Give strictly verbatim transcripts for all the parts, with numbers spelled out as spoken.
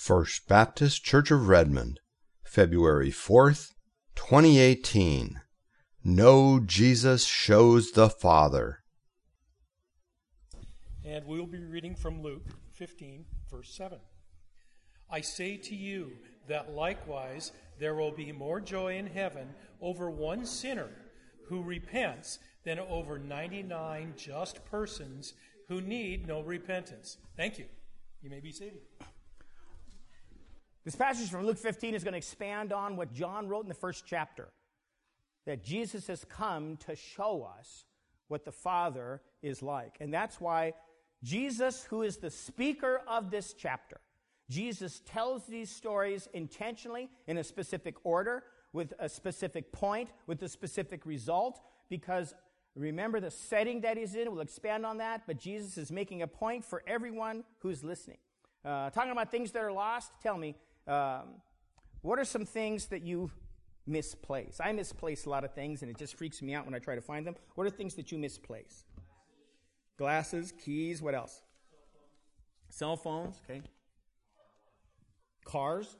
First Baptist Church of Redmond, February fourth, twenty eighteen. Know Jesus shows the Father. And we will be reading from Luke fifteen, verse seven. I say to you that likewise there will be more joy in heaven over one sinner who repents than over ninety-nine just persons who need no repentance. Thank you. You may be seated. This passage from Luke fifteen is going to expand on what John wrote in the first chapter, that Jesus has come to show us what the Father is like. And that's why Jesus, who is the speaker of this chapter, Jesus tells these stories intentionally in a specific order, with a specific point, with a specific result, because remember the setting that he's in. We'll expand on that, but Jesus is making a point for everyone who's listening. Uh, talking about things that are lost, tell me, um, what are some things that you misplace? I misplace a lot of things, and it just freaks me out when I try to find them. What are things that you misplace? Glasses, keys, what else? Cell phones, okay. Cars.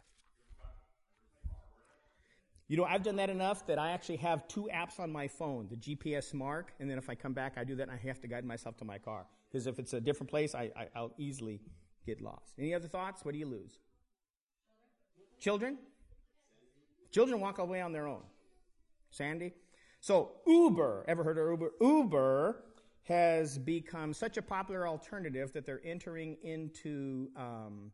You know, I've done that enough that I actually have two apps on my phone, the G P S Mark, and then if I come back, I do that, and I have to guide myself to my car. Because if it's a different place, I, I, I'll easily get lost. Any other thoughts? What do you lose? Children? Children walk away on their own. Sandy? So, Uber. Ever heard of Uber? Uber has become such a popular alternative that they're entering into um,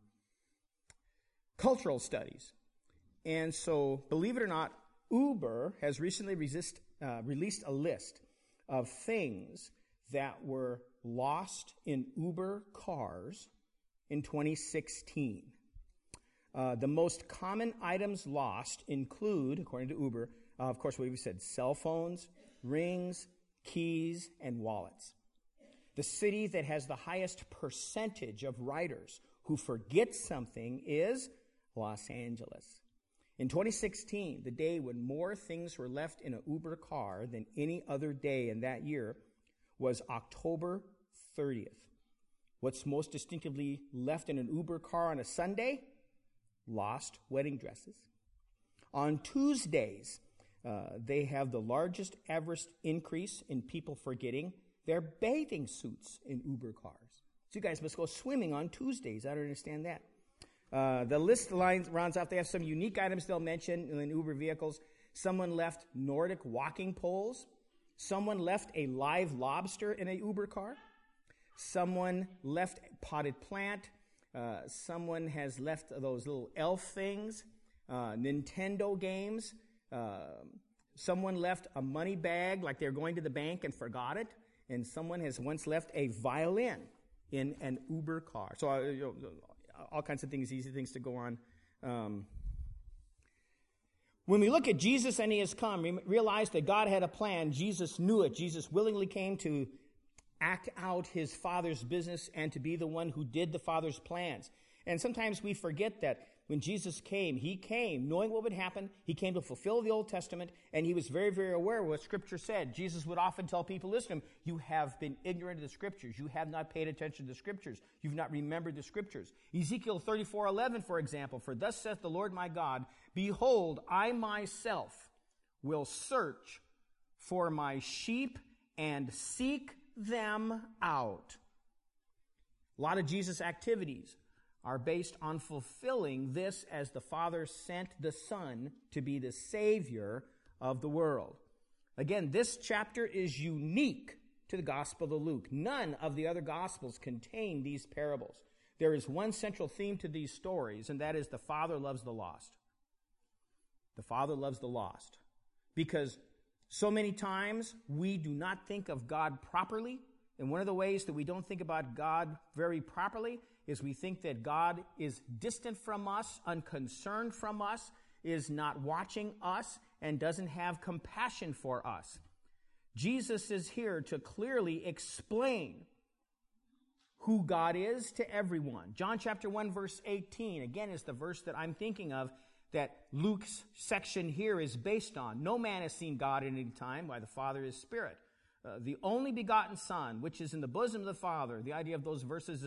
cultural studies. And so, believe it or not, Uber has recently resist, uh, released a list of things that were lost in Uber cars in twenty sixteen. Uh, the most common items lost include, according to Uber, uh, of course, what we've said, cell phones, rings, keys, and wallets. The city that has the highest percentage of riders who forget something is Los Angeles. In twenty sixteen, the day when more things were left in an Uber car than any other day in that year was October thirtieth. What's most distinctively left in an Uber car on a Sunday? Lost wedding dresses. On Tuesdays, uh, they have the largest average increase in people forgetting their bathing suits in Uber cars. So you guys must go swimming on Tuesdays. I don't understand that. Uh, the list lines rounds out. They have some unique items they'll mention in Uber vehicles. Someone left Nordic walking poles. Someone left a live lobster in an Uber car. Someone left potted plant. Uh, someone has left those little elf things, uh, Nintendo games. Uh, someone left a money bag like they're going to the bank and forgot it. And someone has once left a violin in an Uber car. So uh, you know, all kinds of things, easy things to go on. Um, when we look at Jesus and he has come, we realize that God had a plan. Jesus knew it. Jesus willingly came to act out his Father's business and to be the one who did the Father's plans. And sometimes we forget that when Jesus came, he came knowing what would happen. He came to fulfill the Old Testament, and he was very, very aware of what Scripture said. Jesus would often tell people, listen, you have been ignorant of the Scriptures. You have not paid attention to the Scriptures. You've not remembered the Scriptures. Ezekiel thirty-four eleven, for example, for thus saith the Lord my God, behold, I myself will search for my sheep and seek them out. A lot of Jesus' activities are based on fulfilling this as the Father sent the Son to be the Savior of the world. Again, this chapter is unique to the Gospel of Luke. None of the other Gospels contain these parables. There is one central theme to these stories, and that is the Father loves the lost. The Father loves the lost. Because so many times we do not think of God properly, and one of the ways that we don't think about God very properly is we think that God is distant from us, unconcerned from us, is not watching us, and doesn't have compassion for us. Jesus is here to clearly explain who God is to everyone. John chapter one, verse eighteen, again, is the verse that I'm thinking of that Luke's section here is based on. No man has seen God at any time, why the Father is Spirit. Uh, the only begotten Son, which is in the bosom of the Father. The idea of those verses is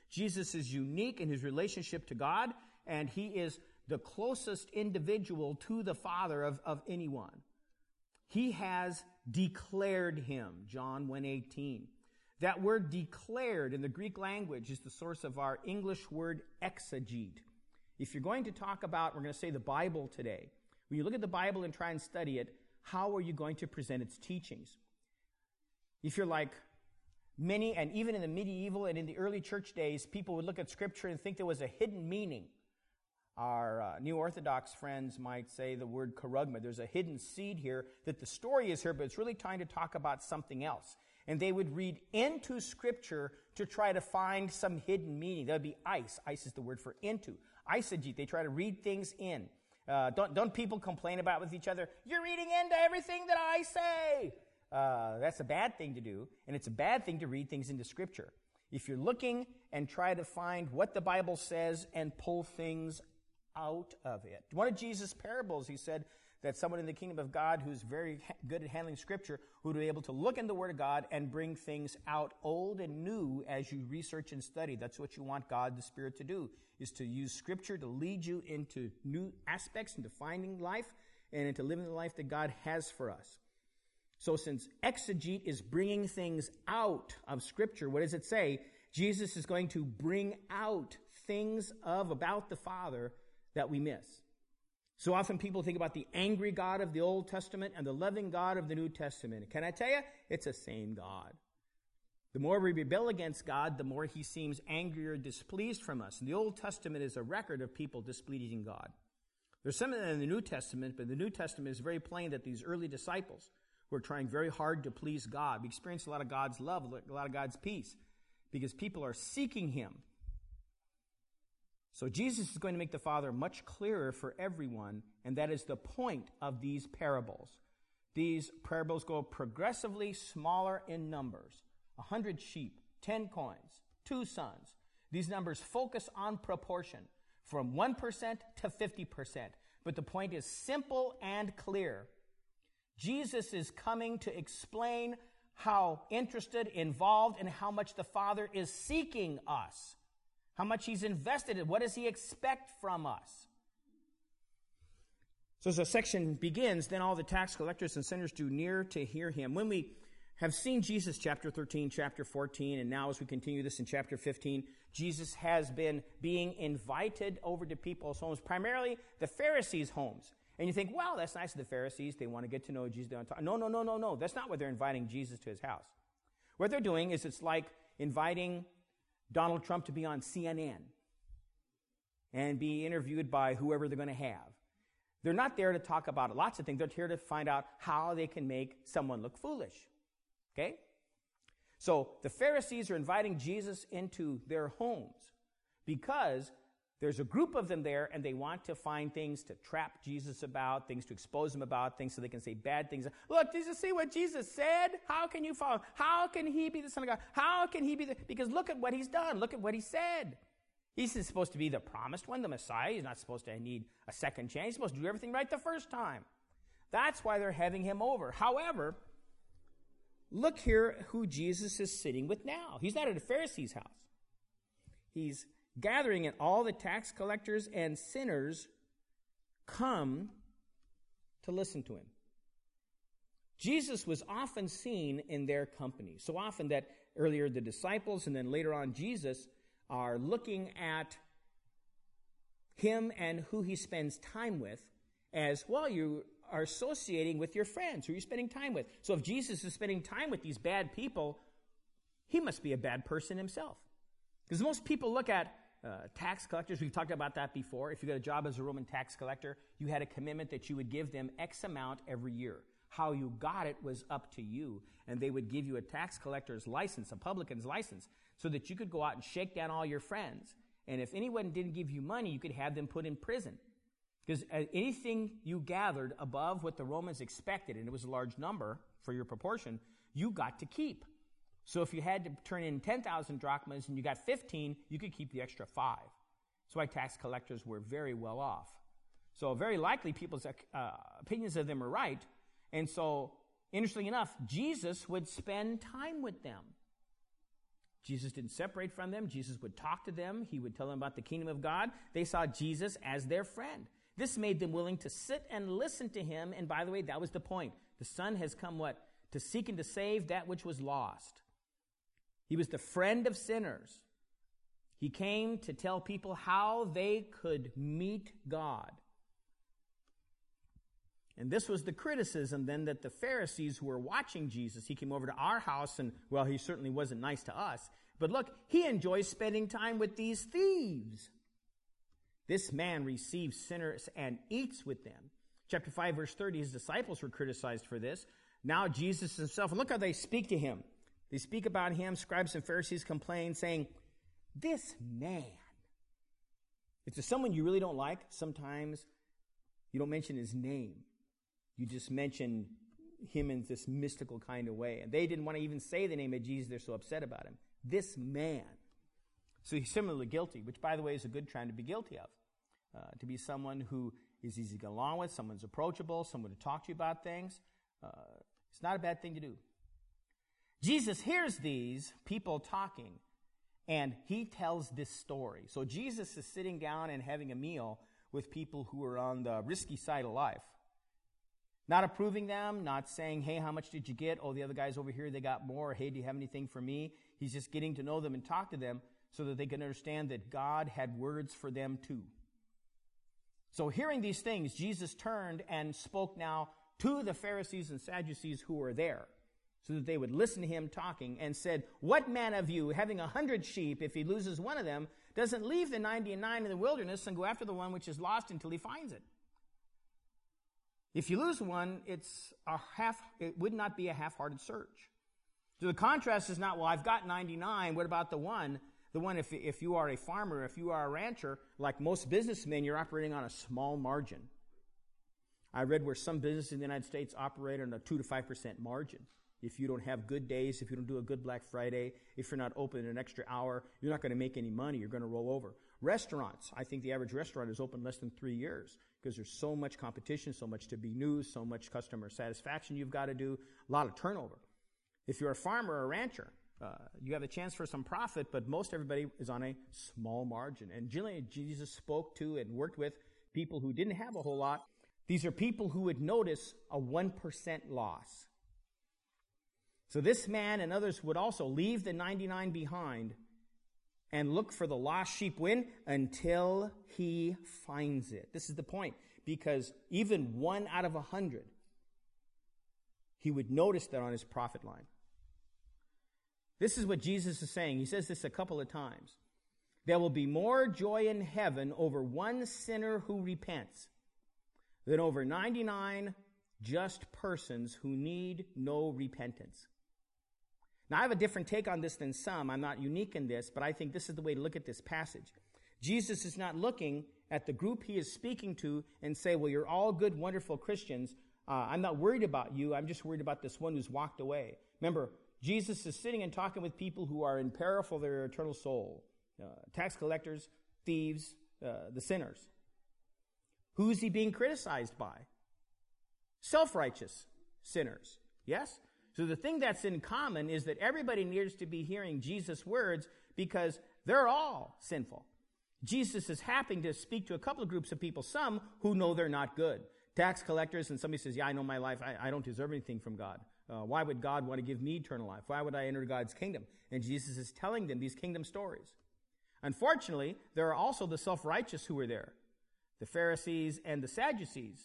Jesus is unique in his relationship to God, and he is the closest individual to the Father of, of anyone. He has declared him, John one eighteen. That word declared in the Greek language is the source of our English word exegete. If you're going to talk about, we're going to say the Bible today, when you look at the Bible and try and study it, how are you going to present its teachings? If you're like many, and even in the medieval and in the early church days, people would look at Scripture and think there was a hidden meaning. Our uh, New Orthodox friends might say the word charugma. There's a hidden seed here that the story is here, but it's really trying to talk about something else. And they would read into Scripture to try to find some hidden meaning. That would be ice. Ice is the word for into. Eisegete. They try to read things in. Uh, don't, don't people complain about with each other, you're reading into everything that I say? Uh, that's a bad thing to do, and it's a bad thing to read things into Scripture. If you're looking and try to find what the Bible says and pull things out of it. One of Jesus' parables, he said that someone in the kingdom of God who's very good at handling Scripture would be able to look in the Word of God and bring things out old and new as you research and study. That's what you want God, the Spirit, to do, is to use Scripture to lead you into new aspects, into finding life, and into living the life that God has for us. So since exegete is bringing things out of Scripture, what does it say? Jesus is going to bring out things of about the Father that we miss. So often people think about the angry God of the Old Testament and the loving God of the New Testament. Can I tell you? It's the same God. The more we rebel against God, the more he seems angry or displeased from us. And the Old Testament is a record of people displeasing God. There's some of that in the New Testament, but the New Testament is very plain that these early disciples were trying very hard to please God. We experience a lot of God's love, a lot of God's peace, because people are seeking him. So Jesus is going to make the Father much clearer for everyone, and that is the point of these parables. These parables go progressively smaller in numbers. A hundred sheep, ten coins, two sons. These numbers focus on proportion, from one percent to fifty percent. But the point is simple and clear. Jesus is coming to explain how interested, involved, and how much the Father is seeking us. How much he's invested in. What does he expect from us? So as the section begins, then all the tax collectors and sinners drew near to hear him. When we have seen Jesus, chapter thirteen, chapter fourteen, and now as we continue this in chapter fifteen, Jesus has been being invited over to people's homes, primarily the Pharisees' homes. And you think, well, that's nice of the Pharisees. They want to get to know Jesus. They want to talk. No, no, no, no, no. That's not what they're inviting Jesus to his house. What they're doing is it's like inviting Donald Trump to be on C N N and be interviewed by whoever they're going to have. They're not there to talk about lots of things. They're here to find out how they can make someone look foolish. Okay? So the Pharisees are inviting Jesus into their homes because there's a group of them there and they want to find things to trap Jesus about, things to expose him about, things so they can say bad things. Look, did you see what Jesus said? How can you follow? How can he be the Son of God? How can he be the... Because look at what he's done. Look at what he said. He's supposed to be the promised one, the Messiah. He's not supposed to need a second chance. He's supposed to do everything right the first time. That's why they're having him over. However, look here who Jesus is sitting with now. He's not at a Pharisee's house. He's gathering, and all the tax collectors and sinners come to listen to him. Jesus was often seen in their company. So often that earlier the disciples and then later on Jesus are looking at him and who he spends time with as, well, you are associating with your friends who you're spending time with. So if Jesus is spending time with these bad people, he must be a bad person himself. Because most people look at uh, tax collectors. We've talked about that before. If you got a job as a Roman tax collector, you had a commitment that you would give them X amount every year. How you got it was up to you. And they would give you a tax collector's license, a publican's license, so that you could go out and shake down all your friends. And if anyone didn't give you money, you could have them put in prison. Because anything you gathered above what the Romans expected, and it was a large number for your proportion, you got to keep. So if you had to turn in ten thousand drachmas and you got fifteen, you could keep the extra five. That's why tax collectors were very well off. So very likely people's uh, opinions of them are right. And so, interestingly enough, Jesus would spend time with them. Jesus didn't separate from them. Jesus would talk to them. He would tell them about the kingdom of God. They saw Jesus as their friend. This made them willing to sit and listen to him. And by the way, that was the point. The Son has come what? To seek and to save that which was lost. He was the friend of sinners. He came to tell people how they could meet God. And this was the criticism then that the Pharisees who were watching Jesus, he came over to our house and, well, he certainly wasn't nice to us. But look, he enjoys spending time with these thieves. This man receives sinners and eats with them. Chapter five, verse thirty, his disciples were criticized for this. Now Jesus himself, and look how they speak to him. They speak about him. Scribes and Pharisees complain, saying, this man. If there's someone you really don't like, sometimes you don't mention his name. You just mention him in this mystical kind of way. And they didn't want to even say the name of Jesus. They're so upset about him. This man. So he's similarly guilty, which, by the way, is a good trend to be guilty of. Uh, to be someone who is easy to get along with, someone's approachable, someone to talk to you about things. Uh, it's not a bad thing to do. Jesus hears these people talking, and he tells this story. So Jesus is sitting down and having a meal with people who are on the risky side of life. Not approving them, not saying, hey, how much did you get? Oh, the other guys over here, they got more. Hey, do you have anything for me? He's just getting to know them and talk to them so that they can understand that God had words for them too. So hearing these things, Jesus turned and spoke now to the Pharisees and Sadducees who were there so that they would listen to him talking and said, what man of you, having a hundred sheep, if he loses one of them, doesn't leave the ninety-nine in the wilderness and go after the one which is lost until he finds it? If you lose one, it's a half, it would not be a half-hearted search. So the contrast is not, well, I've got ninety-nine, what about the one? The one, if, if you are a farmer, if you are a rancher, like most businessmen, you're operating on a small margin. I read where some businesses in the United States operate on a two to five percent margin. If you don't have good days, if you don't do a good Black Friday, if you're not open an extra hour, you're not going to make any money. You're going to roll over. Restaurants, I think the average restaurant is open less than three years because there's so much competition, so much to be new, so much customer satisfaction you've got to do, a lot of turnover. If you're a farmer or a rancher, uh, you have a chance for some profit, but most everybody is on a small margin. And generally, Jesus spoke to and worked with people who didn't have a whole lot. These are people who would notice a one percent loss. So this man and others would also leave the ninety-nine behind and look for the lost sheep when? Until he finds it. This is the point. Because even one out of a hundred, he would notice that on his profit line. This is what Jesus is saying. He says this a couple of times. There will be more joy in heaven over one sinner who repents than over ninety-nine just persons who need no repentance. Now, I have a different take on this than some. I'm not unique in this, but I think this is the way to look at this passage. Jesus is not looking at the group he is speaking to and say, well, you're all good, wonderful Christians. Uh, I'm not worried about you. I'm just worried about this one who's walked away. Remember, Jesus is sitting and talking with people who are in peril for their eternal soul. Uh, tax collectors, thieves, uh, the sinners. Who's he being criticized by? Self-righteous sinners. Yes? So the thing that's in common is that everybody needs to be hearing Jesus' words because they're all sinful. Jesus is happening to speak to a couple of groups of people, some who know they're not good. Tax collectors, and somebody says, yeah, I know my life. I, I don't deserve anything from God. Uh, why would God want to give me eternal life? Why would I enter God's kingdom? And Jesus is telling them these kingdom stories. Unfortunately, there are also the self-righteous who are there, the Pharisees and the Sadducees.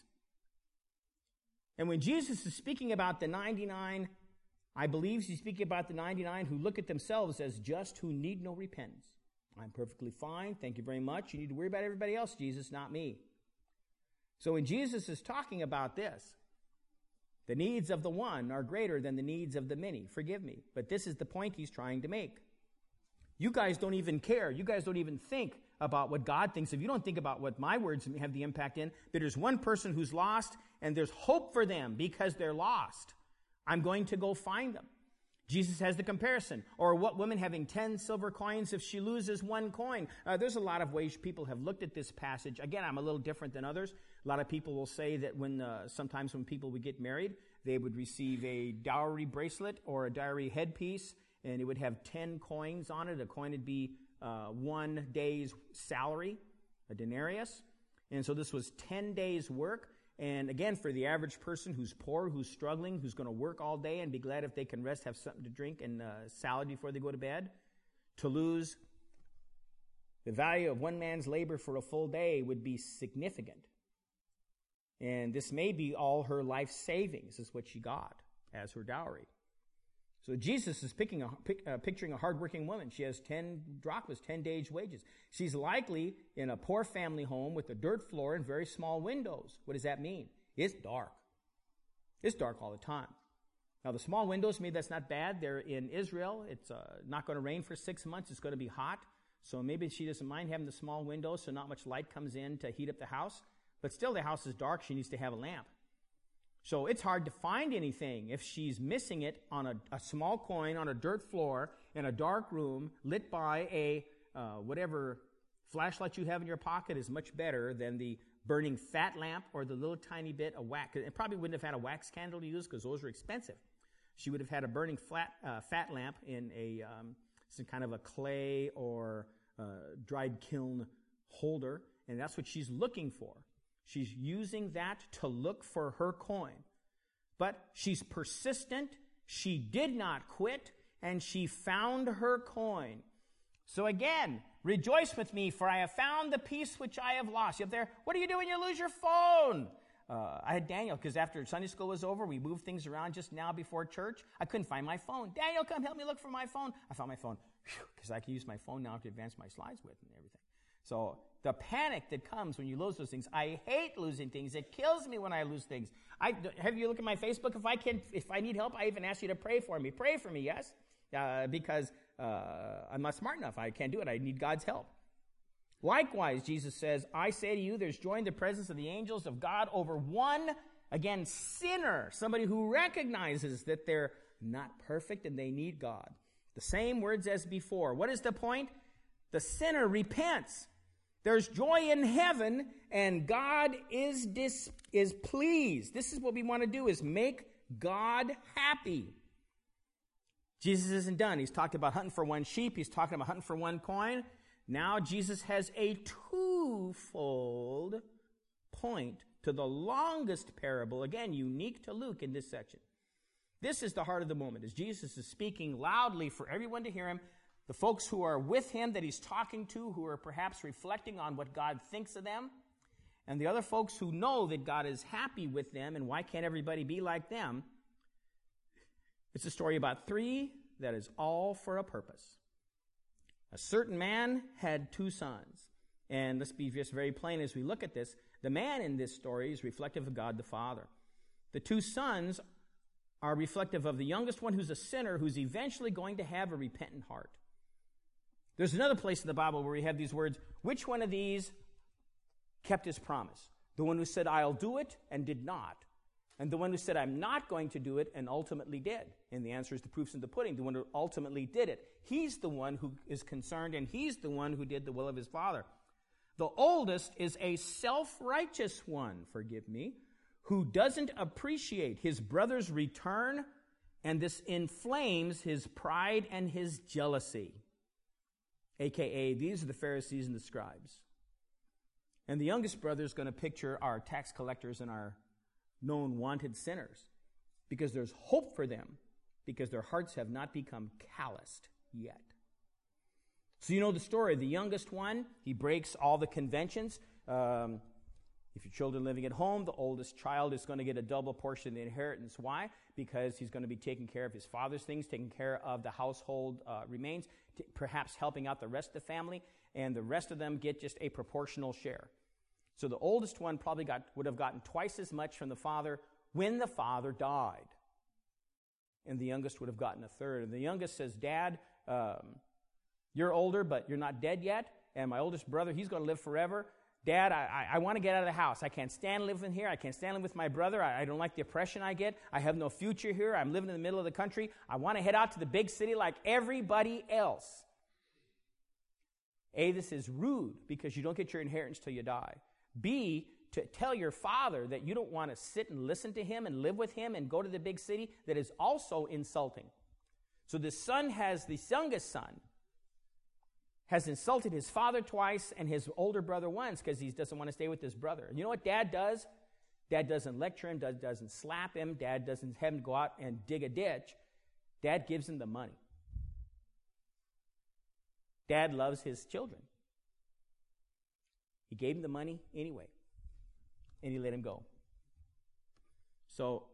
And when Jesus is speaking about the ninety-nine, I believe he's speaking about the ninety-nine who look at themselves as just, who need no repentance. I'm perfectly fine. Thank you very much. You need to worry about everybody else, Jesus, not me. So when Jesus is talking about this, the needs of the one are greater than the needs of the many. Forgive me. But this is the point he's trying to make. You guys don't even care. You guys don't even think about what God thinks of. You don't think about what my words have the impact in. That there's one person who's lost and there's hope for them because they're lost. I'm going to go find them. Jesus has the comparison. Or what woman having ten silver coins if she loses one coin? Uh, there's a lot of ways people have looked at this passage. Again, I'm a little different than others. A lot of people will say that when uh, sometimes when people would get married, they would receive a dowry bracelet or a dowry headpiece, and it would have ten coins on it. A coin would be uh, one day's salary, a denarius. And so this was ten days' work. And again, for the average person who's poor, who's struggling, who's going to work all day and be glad if they can rest, have something to drink and uh, salad before they go to bed, to lose the value of one man's labor for a full day would be significant. And this may be all her life savings is what she got as her dowry. So Jesus is picking a, pic, uh, picturing a hardworking woman. She has ten drachmas, ten days' wages. She's likely in a poor family home with a dirt floor and very small windows. What does that mean? It's dark. It's dark all the time. Now, the small windows, maybe that's not bad. They're in Israel. It's uh, not going to rain for six months. It's going to be hot. So maybe she doesn't mind having the small windows so not much light comes in to heat up the house. But still, the house is dark. She needs to have a lamp. So it's hard to find anything if she's missing it on a, a small coin on a dirt floor in a dark room lit by a uh, whatever flashlight you have in your pocket is much better than the burning fat lamp or the little tiny bit of wax. It probably wouldn't have had a wax candle to use because those are expensive. She would have had a burning flat, uh, fat lamp in a um, some kind of a clay or uh, dried kiln holder, and that's what she's looking for. She's using that to look for her coin. But she's persistent. She did not quit, and she found her coin. So again, rejoice with me, for I have found the piece which I have lost. You up there? What do you do when you lose your phone? Uh, I had Daniel, because after Sunday school was over, we moved things around just now before church. I couldn't find my phone. Daniel, come help me look for my phone. I found my phone, because I can use my phone now to advance my slides with and everything. So the panic that comes when you lose those things, I hate losing things. It kills me when I lose things. I have you look at my Facebook. If I can, if I need help, I even ask you to pray for me. Pray for me, yes, uh, because uh, I'm not smart enough. I can't do it. I need God's help. Likewise, Jesus says, I say to you, there's joy in the presence of the angels of God over one, again, sinner, somebody who recognizes that they're not perfect and they need God. The same words as before. What is the point? The sinner repents. There's joy in heaven, and God is dis, is pleased. This is what we want to do, is make God happy. Jesus isn't done. He's talked about hunting for one sheep. He's talking about hunting for one coin. Now Jesus has a twofold point to the longest parable, again, unique to Luke in this section. This is the heart of the moment, as Jesus is speaking loudly for everyone to hear him. The folks who are with him that he's talking to, who are perhaps reflecting on what God thinks of them, and the other folks who know that God is happy with them, and why can't everybody be like them? It's a story about three that is all for a purpose. A certain man had two sons. And let's be just very plain as we look at this. The man in this story is reflective of God the Father. The two sons are reflective of the youngest one, who's a sinner, who's eventually going to have a repentant heart. There's another place in the Bible where we have these words, which one of these kept his promise? The one who said, I'll do it, and did not. And the one who said, I'm not going to do it, and ultimately did. And the answer is the proof's in the pudding. The one who ultimately did it. He's the one who is concerned, and he's the one who did the will of his Father. The oldest is a self-righteous one, forgive me, who doesn't appreciate his brother's return, and this inflames his pride and his jealousy. A K A, these are the Pharisees and the scribes. And the youngest brother is going to picture our tax collectors and our known wanted sinners, because there's hope for them, because their hearts have not become calloused yet. So you know the story. The youngest one, he breaks all the conventions. Um, if your children are living at home, the oldest child is going to get a double portion of the inheritance. Why? Because he's going to be taking care of his father's things, taking care of the household uh, remains, t- perhaps helping out the rest of the family, and the rest of them get just a proportional share. So the oldest one probably got would have gotten twice as much from the father when the father died. And the youngest would have gotten a third. And the youngest says, Dad, um, you're older, but you're not dead yet. And my oldest brother, he's going to live forever. Dad, I, I, I want to get out of the house. I can't stand living here. I can't stand living with my brother. I, I don't like the oppression I get. I have no future here. I'm living in the middle of the country. I want to head out to the big city like everybody else. A, this is rude because you don't get your inheritance till you die. B, to tell your father that you don't want to sit and listen to him and live with him and go to the big city, that is also insulting. So the son has, the youngest son, has insulted his father twice and his older brother once because he doesn't want to stay with his brother. And you know what dad does? Dad doesn't lecture him, dad doesn't slap him, dad doesn't have him go out and dig a ditch. Dad gives him the money. Dad loves his children. He gave him the money anyway, and he let him go. So,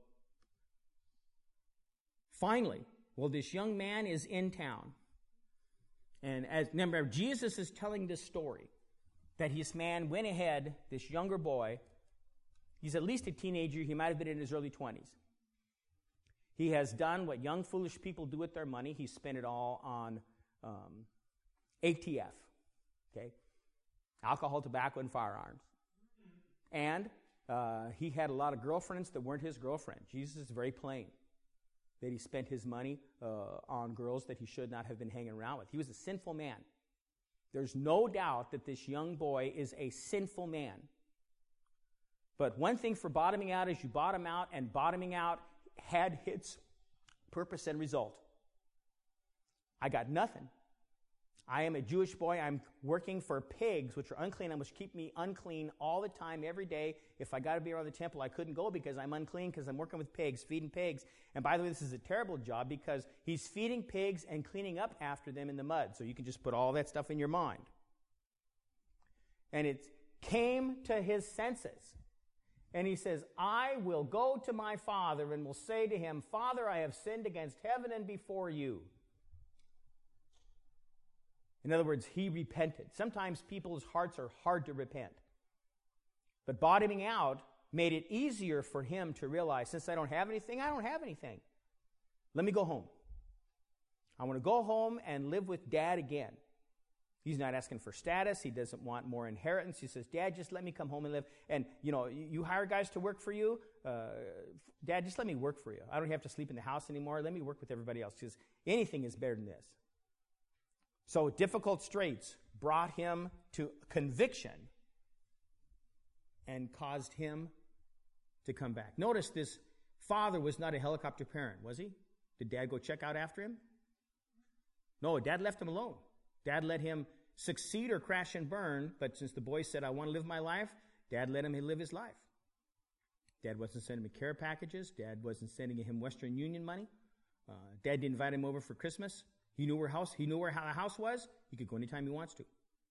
finally, well, this young man is in town. And as remember, Jesus is telling this story that this man went ahead, this younger boy, he's at least a teenager, he might have been in his early twenties. He has done what young, foolish people do with their money. He spent it all on um, A T F, okay? Alcohol, tobacco, and firearms. And uh, he had a lot of girlfriends that weren't his girlfriend. Jesus is very plain that he spent his money uh, on girls that he should not have been hanging around with. He was a sinful man. There's no doubt that this young boy is a sinful man. But one thing for bottoming out is you bottom out, and bottoming out had its purpose and result. I got nothing. I am a Jewish boy. I'm working for pigs, which are unclean, and which keep me unclean all the time, every day. If I got to be around the temple, I couldn't go because I'm unclean, because I'm working with pigs, feeding pigs. And by the way, this is a terrible job because he's feeding pigs and cleaning up after them in the mud. So you can just put all that stuff in your mind. And it came to his senses. And he says, I will go to my father and will say to him, Father, I have sinned against heaven and before you. In other words, he repented. Sometimes people's hearts are hard to repent. But bottoming out made it easier for him to realize, since I don't have anything, I don't have anything. Let me go home. I want to go home and live with Dad again. He's not asking for status. He doesn't want more inheritance. He says, Dad, just let me come home and live. And, you know, you, you hire guys to work for you. Uh, Dad, just let me work for you. I don't have to sleep in the house anymore. Let me work with everybody else, because anything is better than this. So difficult straits brought him to conviction and caused him to come back. Notice this father was not a helicopter parent, was he? Did Dad go check out after him? No, Dad left him alone. Dad let him succeed or crash and burn, but since the boy said, I want to live my life, Dad let him live his life. Dad wasn't sending him care packages. Dad wasn't sending him Western Union money. Uh, Dad didn't invite him over for Christmas. He knew where house. He knew where the house was. He could go anytime he wants to.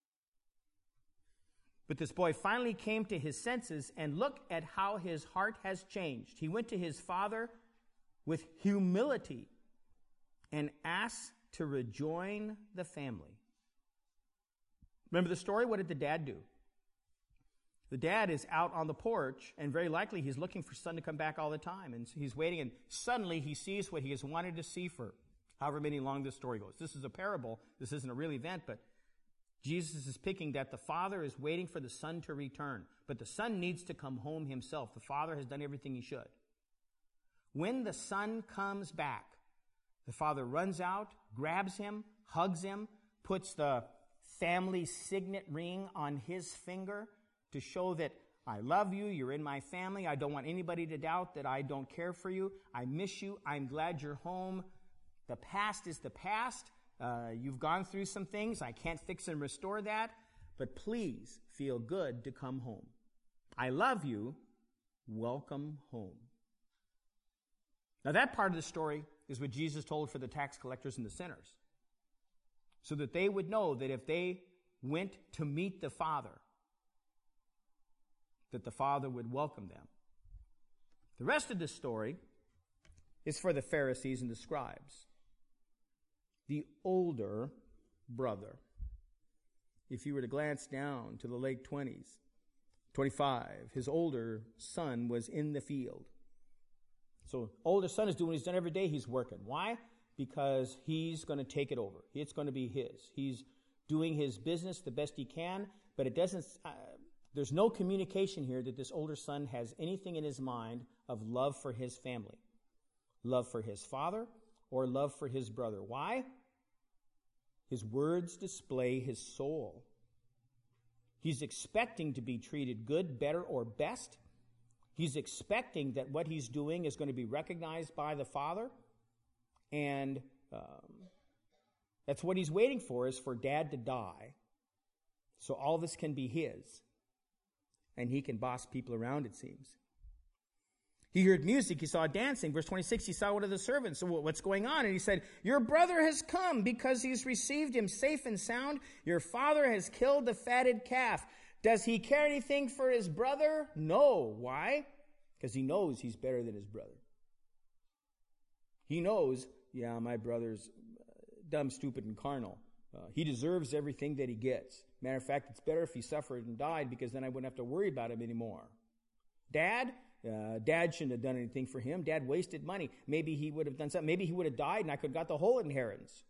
But this boy finally came to his senses, and look at how his heart has changed. He went to his father with humility and asked to rejoin the family. Remember the story? What did the dad do? The dad is out on the porch, and very likely he's looking for son to come back all the time. And he's waiting, and suddenly he sees what he has wanted to see for however many long this story goes. This is a parable. This isn't a real event, but Jesus is picking that the father is waiting for the son to return. But the son needs to come home himself. The father has done everything he should. When the son comes back, the father runs out, grabs him, hugs him, puts the family signet ring on his finger to show that I love you, you're in my family, I don't want anybody to doubt that I don't care for you, I miss you, I'm glad you're home. The past is the past. Uh, you've gone through some things. I can't fix and restore that. But please feel good to come home. I love you. Welcome home. Now that part of the story is what Jesus told for the tax collectors and the sinners. So that they would know that if they went to meet the Father, that the Father would welcome them. The rest of the story is for the Pharisees and the scribes. The older brother. If you were to glance down to the late twenties, twenty-five, his older son was in the field. So older son is doing what he's done every day. He's working. Why? Because he's going to take it over. It's going to be his. He's doing his business the best he can, but it doesn't, uh, there's no communication here that this older son has anything in his mind of love for his family, love for his father, or love for his brother. Why? His words display his soul. He's expecting to be treated good, better, or best. He's expecting that what he's doing is going to be recognized by the Father. And Um, that's what he's waiting for, is for Dad to die, so all this can be his, and he can boss people around, it seems. He heard music, he saw dancing. Verse twenty-six, he saw one of the servants. So what's going on? And he said, your brother has come because he's received him safe and sound. Your father has killed the fatted calf. Does he care anything for his brother? No. Why? Because he knows he's better than his brother. He knows, yeah, my brother's dumb, stupid, and carnal. Uh, he deserves everything that he gets. Matter of fact, it's better if he suffered and died, because then I wouldn't have to worry about him anymore. Dad? Uh, Dad shouldn't have done anything for him. Dad wasted money. Maybe he would have done something. Maybe he would have died and I could have got the whole inheritance.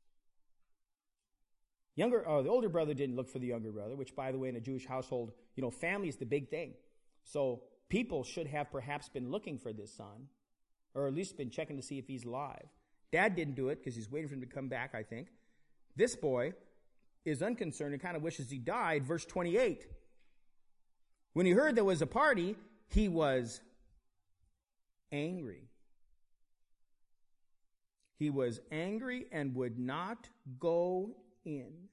Younger, oh, the older brother didn't look for the younger brother, which, by the way, in a Jewish household, you know, family is the big thing. So people should have perhaps been looking for this son, or at least been checking to see if he's alive. Dad didn't do it because he's waiting for him to come back, I think. This boy is unconcerned and kind of wishes he died. Verse twenty-eight. When he heard there was a party, he was angry. He was angry and would not go in.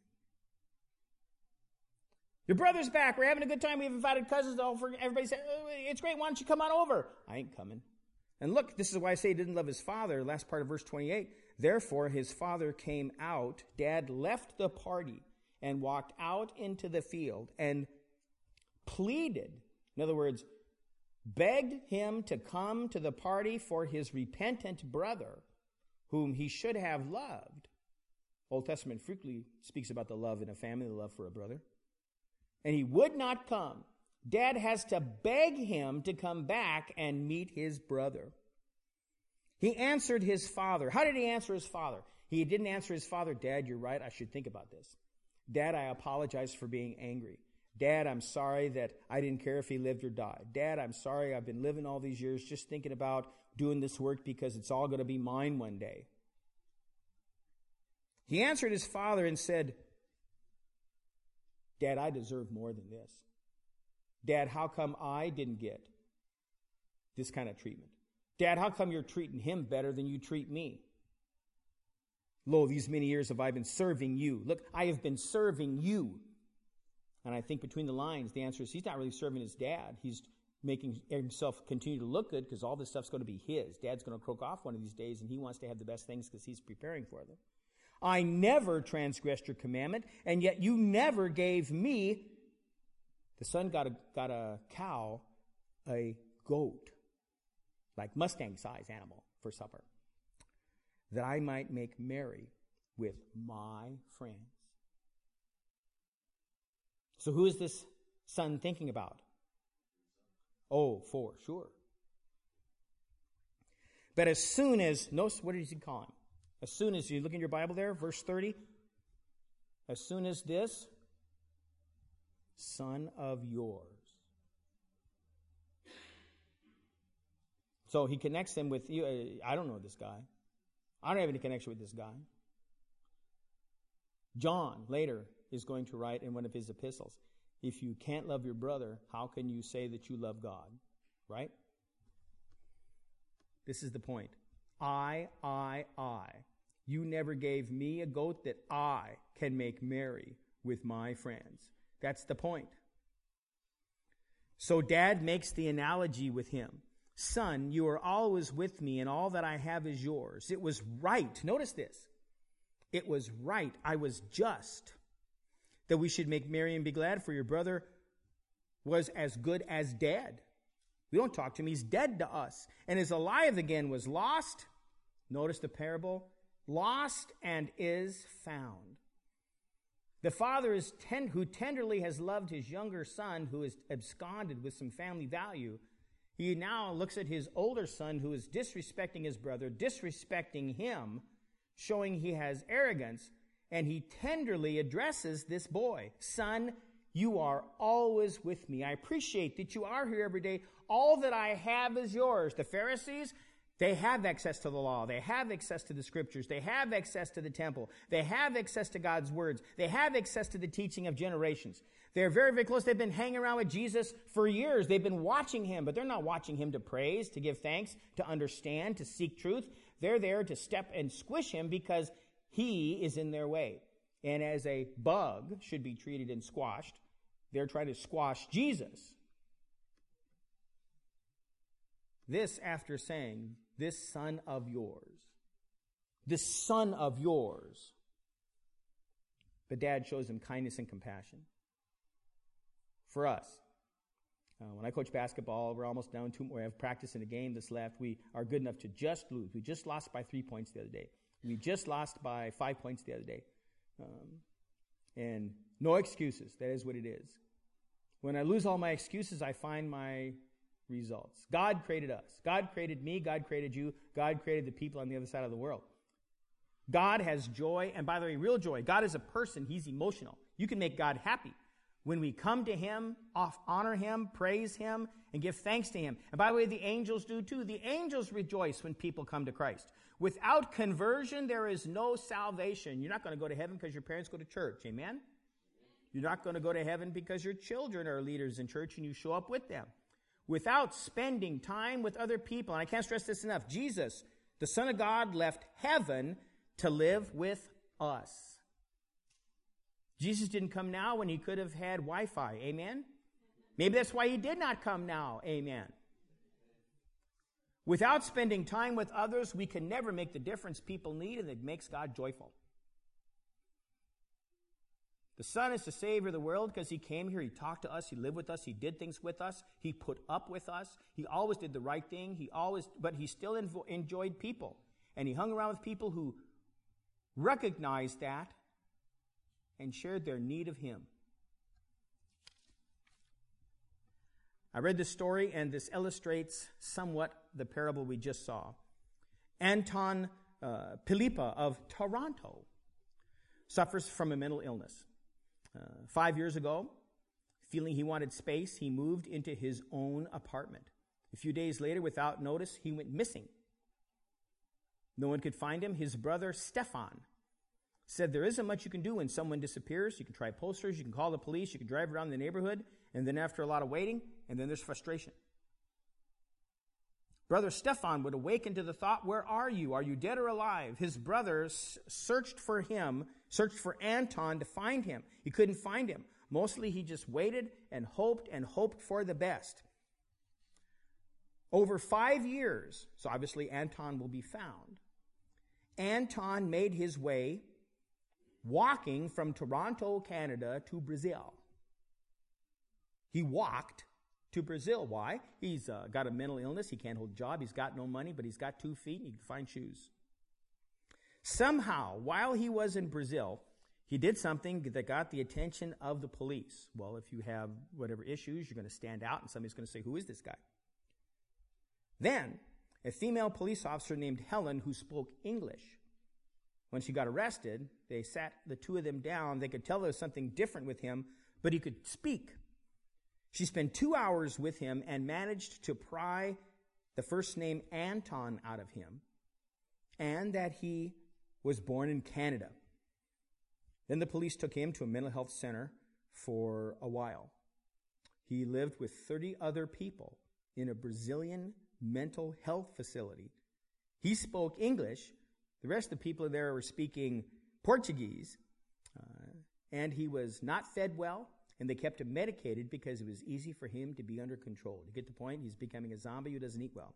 Your brother's back. We're having a good time. We've invited cousins over. Everybody said, oh, it's great. Why don't you come on over? I ain't coming. And look, this is why I say he didn't love his father. Last part of verse twenty-eight. Therefore, his father came out. Dad left the party and walked out into the field and pleaded. In other words, begged him to come to the party for his repentant brother, whom he should have loved. Old Testament frequently speaks about the love in a family, the love for a brother. And he would not come. Dad has to beg him to come back and meet his brother. He answered his father. How did he answer his father? He didn't answer his father, Dad, you're right, I should think about this. Dad, I apologize for being angry. Dad, I'm sorry that I didn't care if he lived or died. Dad, I'm sorry I've been living all these years just thinking about doing this work because it's all going to be mine one day. He answered his father and said, Dad, I deserve more than this. Dad, how come I didn't get this kind of treatment? Dad, how come you're treating him better than you treat me? Lo, these many years have I been serving you. Look, I have been serving you. And I think between the lines, the answer is he's not really serving his dad. He's making himself continue to look good because all this stuff's going to be his. Dad's going to croak off one of these days, and he wants to have the best things because he's preparing for them. I never transgressed your commandment, and yet you never gave me. The son got a, got a cow, a goat, like Mustang-size animal for supper, that I might make merry with my friends. So who is this son thinking about? Oh, for sure. But as soon as, notice what does he call him? As soon as, you look in your Bible there, verse thirty, as soon as this, son of yours. So he connects him with, you. I don't know this guy. I don't have any connection with this guy. John, later, is going to write in one of his epistles, if you can't love your brother, how can you say that you love God? Right? This is the point. I, I, I. You never gave me a goat that I can make merry with my friends. That's the point. So Dad makes the analogy with him. Son, you are always with me, and all that I have is yours. It was right. Notice this. It was right. I was just that we should make merry and be glad, for your brother was as good as dead. We don't talk to him. He's dead to us. And is alive again, was lost. Notice the parable. Lost and is found. The father is ten, who tenderly has loved his younger son, who is absconded with some family value. He now looks at his older son, who is disrespecting his brother, disrespecting him, showing he has arrogance, and he tenderly addresses this boy. Son, you are always with me. I appreciate that you are here every day. All that I have is yours. The Pharisees, they have access to the law. They have access to the scriptures. They have access to the temple. They have access to God's words. They have access to the teaching of generations. They're very, very close. They've been hanging around with Jesus for years. They've been watching him, but they're not watching him to praise, to give thanks, to understand, to seek truth. They're there to step and squish him because he is in their way. And as a bug should be treated and squashed, they're trying to squash Jesus. This after saying, this son of yours, this son of yours. But Dad shows him kindness and compassion. For us, uh, when I coach basketball, we're almost down two more. We have practice in a game that's left. We are good enough to just lose. We just lost by three points the other day. We just lost by five points the other day. Um, and no excuses. That is what it is. When I lose all my excuses, I find my results. God created us. God created me. God created you. God created the people on the other side of the world. God has joy, and by the way, real joy. God is a person. He's emotional. You can make God happy. When we come to Him, honor Him, praise Him, and give thanks to Him. And by the way, the angels do too. The angels rejoice when people come to Christ. Without conversion, there is no salvation. You're not going to go to heaven because your parents go to church. Amen? You're not going to go to heaven because your children are leaders in church and you show up with them. Without spending time with other people, and I can't stress this enough, Jesus, the Son of God, left heaven to live with us. Jesus didn't come now when He could have had Wi-Fi. Amen? Maybe that's why He did not come now. Amen. Without spending time with others, we can never make the difference people need, and it makes God joyful. The Son is the Savior of the world because He came here, He talked to us, He lived with us, He did things with us, He put up with us, He always did the right thing, He always, but He still envo- enjoyed people. And He hung around with people who recognized that and shared their need of Him. I read this story, and this illustrates somewhat the parable we just saw. Anton uh, Pilipa of Toronto suffers from a mental illness. Uh, five years ago, feeling he wanted space, he moved into his own apartment. A few days later, without notice, he went missing. No one could find him. His brother, Stefan, said there isn't much you can do when someone disappears. You can try posters, you can call the police, you can drive around the neighborhood, and then after a lot of waiting, and then there's frustration. Brother Stefan would awaken to the thought, where are you? Are you dead or alive? His brothers searched for him, searched for Anton to find him. He couldn't find him. Mostly he just waited and hoped and hoped for the best. Over five years, so obviously Anton will be found, Anton made his way walking from Toronto, Canada to Brazil. He walked to Brazil. Why? He's uh, got a mental illness. He can't hold a job. He's got no money, but he's got two feet and he can find shoes. Somehow, while he was in Brazil, he did something that got the attention of the police. Well, if you have whatever issues, you're going to stand out and somebody's going to say, who is this guy? Then, a female police officer named Helen, who spoke English, when she got arrested, they sat the two of them down. They could tell there was something different with him, but he could speak. She spent two hours with him and managed to pry the first name Anton out of him, and that he was born in Canada. Then the police took him to a mental health center for a while. He lived with thirty other people in a Brazilian mental health facility. He spoke English. The rest of the people there were speaking Portuguese. Uh, and he was not fed well, and they kept him medicated because it was easy for him to be under control. You get the point? He's becoming a zombie who doesn't eat well.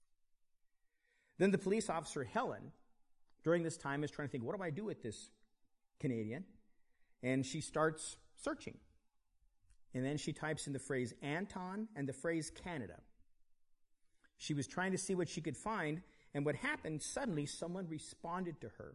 Then the police officer, Helen, during this time is trying to think, what do I do with this Canadian? And she starts searching. And then she types in the phrase Anton and the phrase Canada. She was trying to see what she could find, and what happened, suddenly someone responded to her.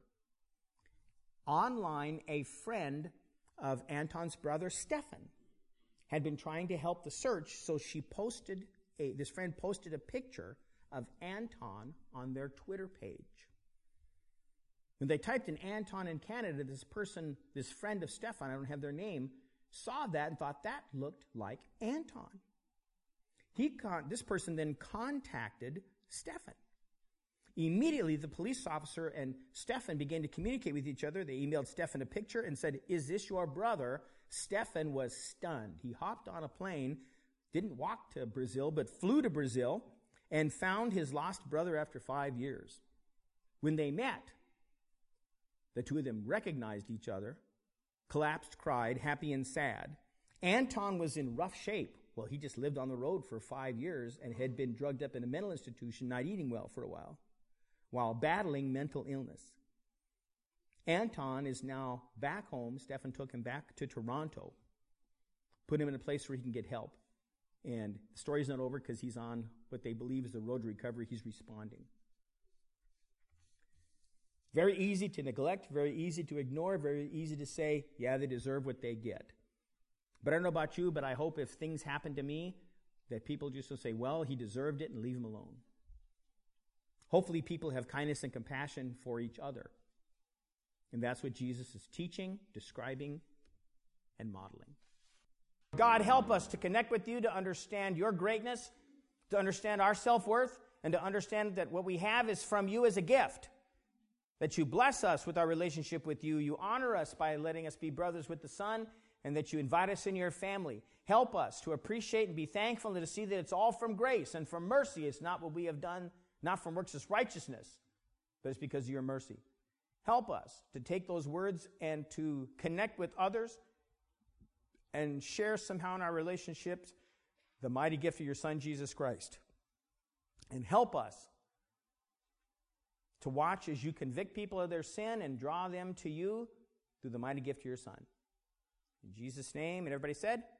Online, a friend of Anton's brother, Stefan, had been trying to help the search, so she posted, a, this friend posted a picture of Anton on their Twitter page. When they typed in Anton in Canada, this person, this friend of Stefan, I don't have their name, saw that and thought that looked like Anton. He con- this person then contacted Stefan. Immediately, the police officer and Stefan began to communicate with each other. They emailed Stefan a picture and said, is this your brother? Stefan was stunned. He hopped on a plane, didn't walk to Brazil, but flew to Brazil and found his lost brother after five years. When they met, the two of them recognized each other, collapsed, cried, happy and sad. Anton was in rough shape. Well, he just lived on the road for five years and had been drugged up in a mental institution, not eating well for a while, while battling mental illness. Anton is now back home. Stefan took him back to Toronto, put him in a place where he can get help. And the story's not over because he's on what they believe is the road to recovery. He's responding. Very easy to neglect, very easy to ignore, very easy to say, yeah, they deserve what they get. But I don't know about you, but I hope if things happen to me, that people just will say, well, he deserved it, and leave him alone. Hopefully people have kindness and compassion for each other. And that's what Jesus is teaching, describing, and modeling. God, help us to connect with you, to understand your greatness, to understand our self-worth, and to understand that what we have is from you as a gift. That you bless us with our relationship with you. You honor us by letting us be brothers with the Son, and that you invite us in your family. Help us to appreciate and be thankful and to see that it's all from grace and from mercy. It's not what we have done, not from works of righteousness, but it's because of your mercy. Help us to take those words and to connect with others and share somehow in our relationships the mighty gift of your Son, Jesus Christ. And help us to watch as you convict people of their sin and draw them to you through the mighty gift of your Son. In Jesus' name, and everybody said,